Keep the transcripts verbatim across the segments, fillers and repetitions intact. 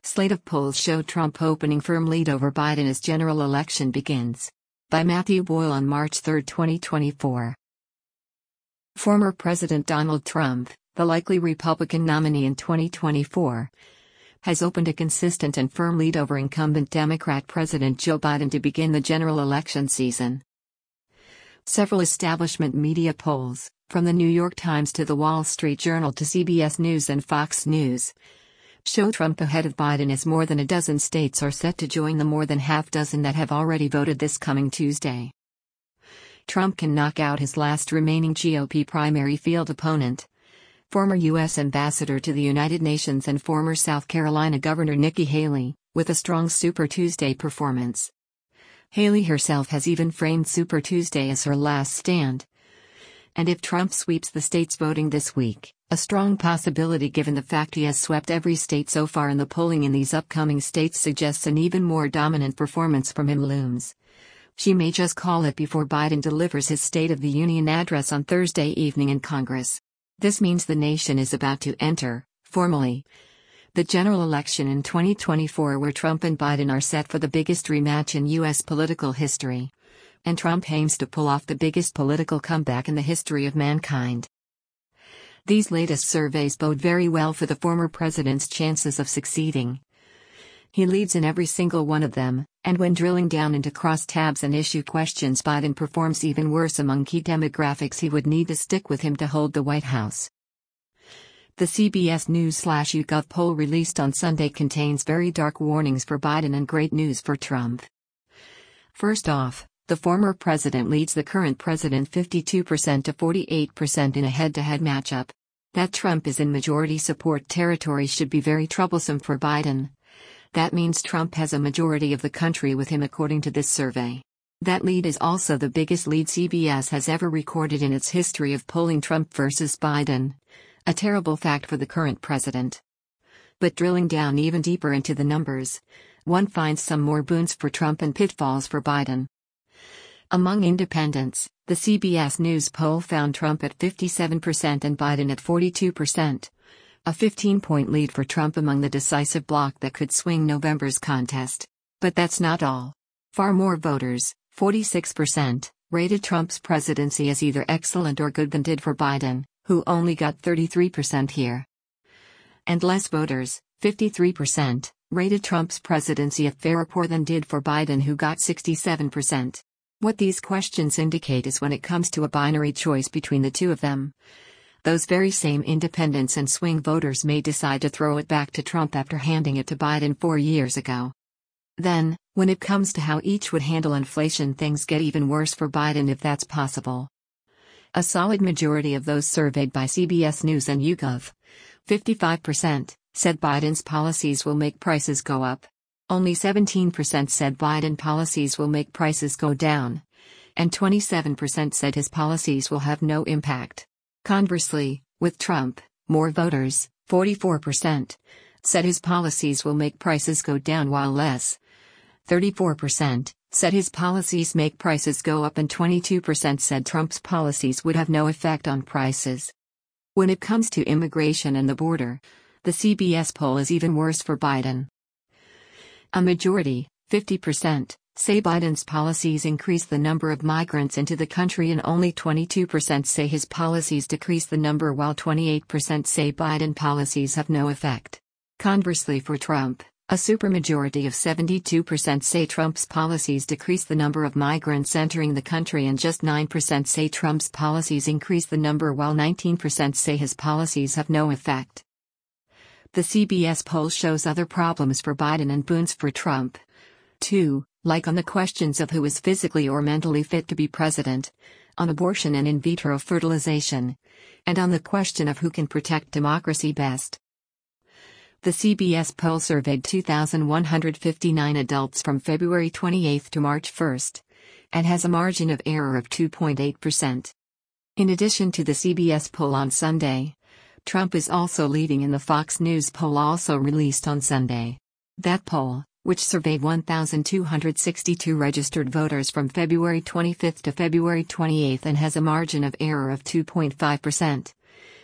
Slate of polls show Trump opening firm lead over Biden as general election begins. By Matthew Boyle on March third, twenty twenty-four. Former President Donald Trump, the likely Republican nominee in twenty twenty-four, has opened a consistent and firm lead over incumbent Democrat President Joe Biden to begin the general election season. Several establishment media polls, from the New York Times to the Wall Street Journal to C B S News and Fox News, show Trump ahead of Biden as more than a dozen states are set to join the more than half dozen that have already voted this coming Tuesday. Trump can knock out his last remaining G O P primary field opponent, former U S Ambassador to the United Nations and former South Carolina Governor Nikki Haley, with a strong Super Tuesday performance. Haley herself has even framed Super Tuesday as her last stand. And if Trump sweeps the states voting this week, a strong possibility given the fact he has swept every state so far in the polling in these upcoming states suggests an even more dominant performance from him looms. She may just call it before Biden delivers his State of the Union address on Thursday evening in Congress. This means the nation is about to enter, formally, the general election in twenty twenty-four, where Trump and Biden are set for the biggest rematch in U S political history. And Trump aims to pull off the biggest political comeback in the history of mankind. These latest surveys bode very well for the former president's chances of succeeding. He leads in every single one of them, and when drilling down into crosstabs and issue questions, Biden performs even worse among key demographics he would need to stick with him to hold the White House. The C B S News/YouGov poll released on Sunday contains very dark warnings for Biden and great news for Trump. First off, the former president leads the current president fifty-two percent to forty-eight percent in a head-to-head matchup. That Trump is in majority support territory should be very troublesome for Biden. That means Trump has a majority of the country with him according to this survey. That lead is also the biggest lead C B S has ever recorded in its history of polling Trump versus Biden. A terrible fact for the current president. But drilling down even deeper into the numbers, one finds some more boons for Trump and pitfalls for Biden. Among independents, the C B S News poll found Trump at fifty-seven percent and Biden at forty-two percent. A fifteen-point lead for Trump among the decisive bloc that could swing November's contest. But that's not all. Far more voters, forty-six percent, rated Trump's presidency as either excellent or good than did for Biden, who only got thirty-three percent here. And less voters, fifty-three percent, rated Trump's presidency at fair or poor than did for Biden, who got sixty-seven percent. What these questions indicate is when it comes to a binary choice between the two of them, those very same independents and swing voters may decide to throw it back to Trump after handing it to Biden four years ago. Then, when it comes to how each would handle inflation, things get even worse for Biden if that's possible. A solid majority of those surveyed by C B S News and YouGov, fifty-five percent, said Biden's policies will make prices go up. Only seventeen percent said Biden policies will make prices go down. And twenty-seven percent said his policies will have no impact. Conversely, with Trump, more voters, forty-four percent, said his policies will make prices go down, while less, thirty-four percent, said his policies make prices go up, and twenty-two percent said Trump's policies would have no effect on prices. When it comes to immigration and the border, the C B S poll is even worse for Biden. A majority, fifty percent, say Biden's policies increase the number of migrants into the country, and only twenty-two percent say his policies decrease the number, while twenty-eight percent say Biden policies have no effect. Conversely, for Trump, a supermajority of seventy-two percent say Trump's policies decrease the number of migrants entering the country, and just nine percent say Trump's policies increase the number, while nineteen percent say his policies have no effect. The C B S poll shows other problems for Biden and boons for Trump, too, like on the questions of who is physically or mentally fit to be president, on abortion and in vitro fertilization, and on the question of who can protect democracy best. The C B S poll surveyed two thousand one hundred fifty-nine adults from February twenty-eighth to March first, and has a margin of error of two point eight percent. In addition to the C B S poll on Sunday, Trump is also leading in the Fox News poll, also released on Sunday. That poll, which surveyed one thousand two hundred sixty-two registered voters from February twenty-fifth to February twenty-eighth and has a margin of error of two point five percent,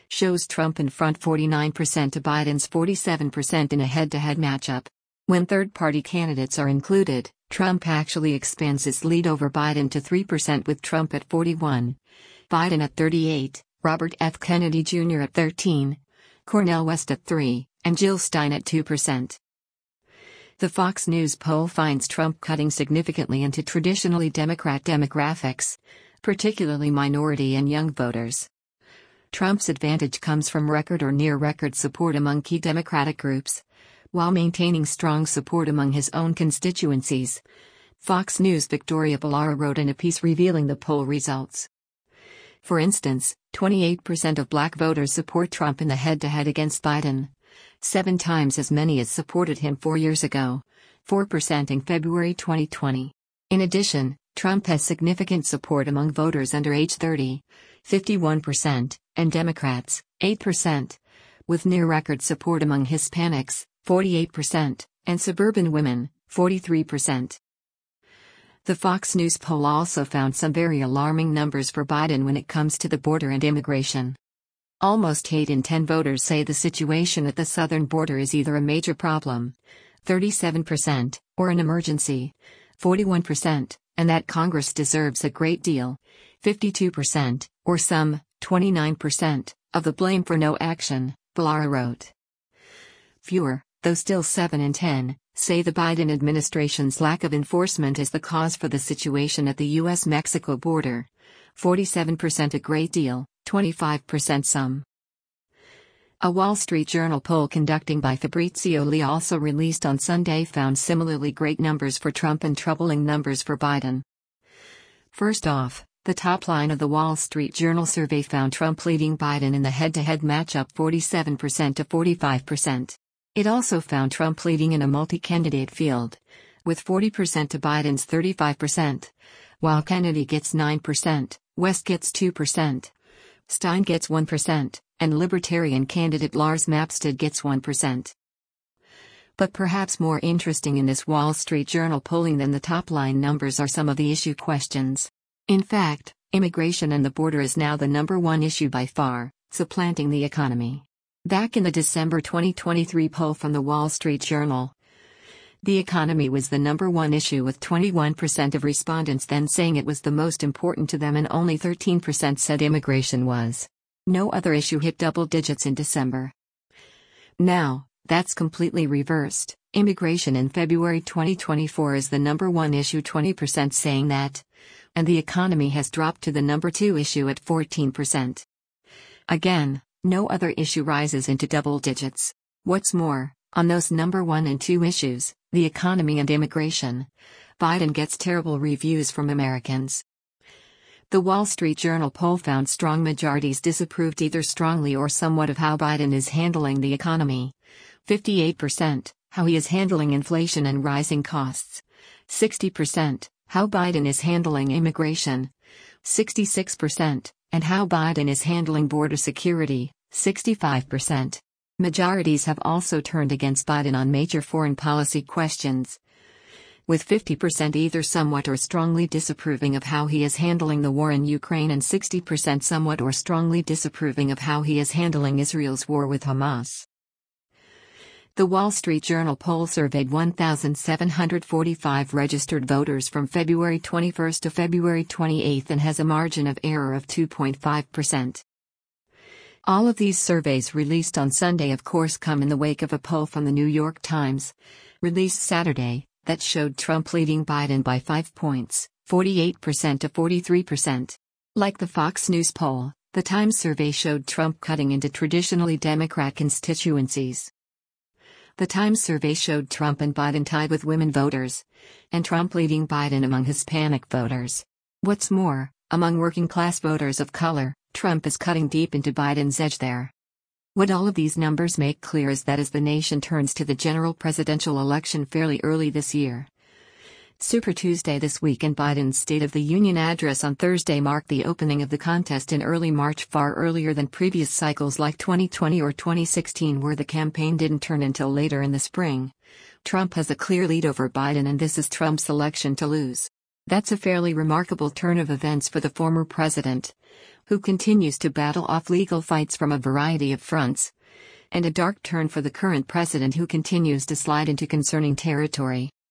shows Trump in front forty-nine percent to Biden's forty-seven percent in a head-to-head matchup. When third-party candidates are included, Trump actually expands his lead over Biden to three percent with Trump at forty-one, Biden at thirty-eight, Robert F. Kennedy Junior at thirteen, Cornel West at three, and Jill Stein at two percent. The Fox News poll finds Trump cutting significantly into traditionally Democrat demographics, particularly minority and young voters. Trump's advantage comes from record or near-record support among key Democratic groups, while maintaining strong support among his own constituencies. Fox News' Victoria Ballara wrote in a piece revealing the poll results. For instance, twenty-eight percent of black voters support Trump in the head-to-head against Biden, seven times as many as supported him four years ago, four percent in February twenty twenty. In addition, Trump has significant support among voters under age thirty, fifty-one percent, and Democrats, eight percent, with near-record support among Hispanics, forty-eight percent, and suburban women, forty-three percent. The Fox News poll also found some very alarming numbers for Biden when it comes to the border and immigration. Almost eight in ten voters say the situation at the southern border is either a major problem, thirty-seven percent, or an emergency, forty-one percent, and that Congress deserves a great deal, fifty-two percent, or some, twenty-nine percent, of the blame for no action, Ballara wrote. Fewer, though still seven in ten, say the Biden administration's lack of enforcement is the cause for the situation at the U S Mexico border, forty-seven percent a great deal, twenty-five percent some. A Wall Street Journal poll conducting by Fabrizio Lee also released on Sunday found similarly great numbers for Trump and troubling numbers for Biden. First off, the top line of the Wall Street Journal survey found Trump leading Biden in the head-to-head matchup forty-seven percent to forty-five percent. It also found Trump leading in a multi-candidate field, with forty percent to Biden's thirty-five percent, while Kennedy gets nine percent, West gets two percent, Stein gets one percent, and Libertarian candidate Lars Mapstad gets one percent. But perhaps more interesting in this Wall Street Journal polling than the top-line numbers are some of the issue questions. In fact, immigration and the border is now the number one issue by far, supplanting the economy. Back in the December twenty twenty-three poll from the Wall Street Journal, the economy was the number one issue, with twenty-one percent of respondents then saying it was the most important to them and only thirteen percent said immigration was. No other issue hit double digits in December. Now, that's completely reversed. Immigration in February twenty twenty-four is the number one issue, twenty percent saying that, and the economy has dropped to the number two issue at fourteen percent. Again, no other issue rises into double digits. What's more, on those number one and two issues, the economy and immigration, Biden gets terrible reviews from Americans. The Wall Street Journal poll found strong majorities disapproved either strongly or somewhat of how Biden is handling the economy. fifty-eight percent, how he is handling inflation and rising costs. sixty percent, how Biden is handling immigration. sixty-six percent, and how Biden is handling border security, sixty-five percent. Majorities have also turned against Biden on major foreign policy questions, with fifty percent either somewhat or strongly disapproving of how he is handling the war in Ukraine and sixty percent somewhat or strongly disapproving of how he is handling Israel's war with Hamas. The Wall Street Journal poll surveyed one thousand seven hundred forty-five registered voters from February twenty-first to February twenty-eighth and has a margin of error of two point five percent. All of these surveys released on Sunday of course come in the wake of a poll from the New York Times, released Saturday, that showed Trump leading Biden by five points, forty-eight percent to forty-three percent. Like the Fox News poll, the Times survey showed Trump cutting into traditionally Democrat constituencies. The Times survey showed Trump and Biden tied with women voters, and Trump leading Biden among Hispanic voters. What's more, among working-class voters of color, Trump is cutting deep into Biden's edge there. What all of these numbers make clear is that as the nation turns to the general presidential election fairly early this year, Super Tuesday this week and Biden's State of the Union address on Thursday marked the opening of the contest in early March, far earlier than previous cycles like twenty twenty or twenty sixteen where the campaign didn't turn until later in the spring. Trump has a clear lead over Biden and this is Trump's election to lose. That's a fairly remarkable turn of events for the former president, who continues to battle off legal fights from a variety of fronts, and a dark turn for the current president who continues to slide into concerning territory.